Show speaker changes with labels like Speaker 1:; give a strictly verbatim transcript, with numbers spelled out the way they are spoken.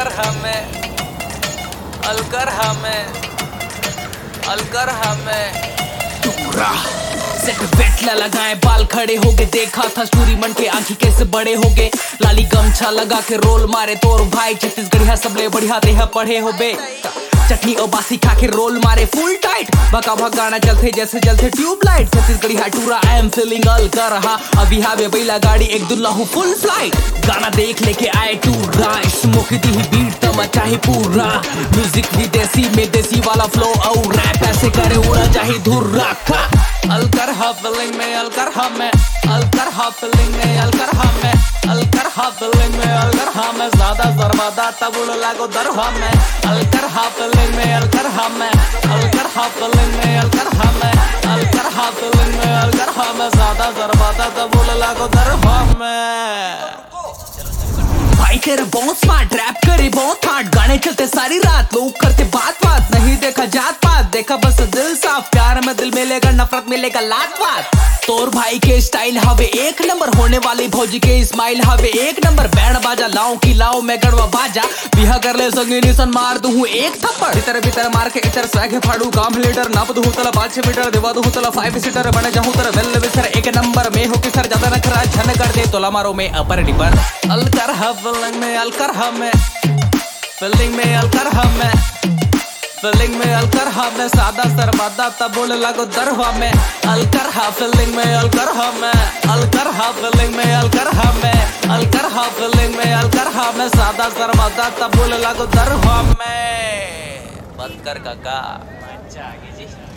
Speaker 1: अलकर हमें अलकर हमें अलकर हमें
Speaker 2: सेट बेट ला लगाए बाल खड़े हो गए, देखा था स्टोरी मन के आंखी कैसे बड़े हो गए। लाली गमछा लगा के रोल मारे तोर भाई छत्तीसगढ़िया सबले बढ़िया देहा पढ़े हो बे। चटनी और बासी खा के रोल मारे फुल टाइट, भगा भगाना चलते जैसे जलते ट्यूबलाइट। छत्तीसगढ़िया टूरा आई एम फीलिंग अल कर रहा, अभी हावे बैला गाड़ी एक दुल्ला हूँ फुल फ्लाइट। गाना देख लेके आए टूरा, स्मोक दी बीट तमा चाहे पूरा। म्यूजिक भी देसी में देसी वाला फ्लो और रैप ऐसे करे उड़ा चाहे धुर्रा खा।
Speaker 1: अलकर हा फीलिंग में अलकर हमें अलकर हा फीलिंग में अलकर हमें अलकर हा फीलिंग में अलकर हमें ज्यादा जरबादा तबुल लागो दर हमें अलकर हा फीलिंग में अलकर हमें अलकर हा फीलिंग में अलकर हमें अलकर हा फीलिंग में अलकर हमें ज्यादा जरबादा तबुल लागो दर हमें।
Speaker 2: भाई तेरा बहुत स्मार्ट, रैप करे बहुत हार्ड, गाने चलते सारी रात, लोग करते बात बात, नहीं देखा जात पात, देखा बस दिल साफ। प्यार में दिल मिलेगा, नफरत मिलेगा लात बात। तोर भाई के स्टाइल हवे एक नंबर, होने वाली भौजी के स्माइल हवे एक नंबर। बैंड बाजा लाऊं की लाऊं मैं गड़वा बाजा, बिहा कर ले संगी निशन मार दूं हूँ एक थप्पड़। भीतर भीतर मार के इतर स्वैग फाड़ू काम लीटर, नाप दूं तला पाँच छह मीटर, दिवा दूं तला फाइव सीटर, बने जाऊं तर वेल विसर एक नंबर में हो कि सर ज्यादा नखरा झन कर दे तोला मारो में अपर डिपर।
Speaker 1: अलकर हा फीलिंग में अलकर हमें फीलिंग में अलकर हमें फीलिंग में अलकर हमें सादा सरबादा तबुल लागो दर हमें अलकर हा फीलिंग में अलकर हमें अलकर हा फीलिंग में अलकर हमें अलकर हा फीलिंग में अलकर हमें सादा सरबादा तबुल लागो दर हमें। बंद कर काका,
Speaker 2: अच्छा आगे जी।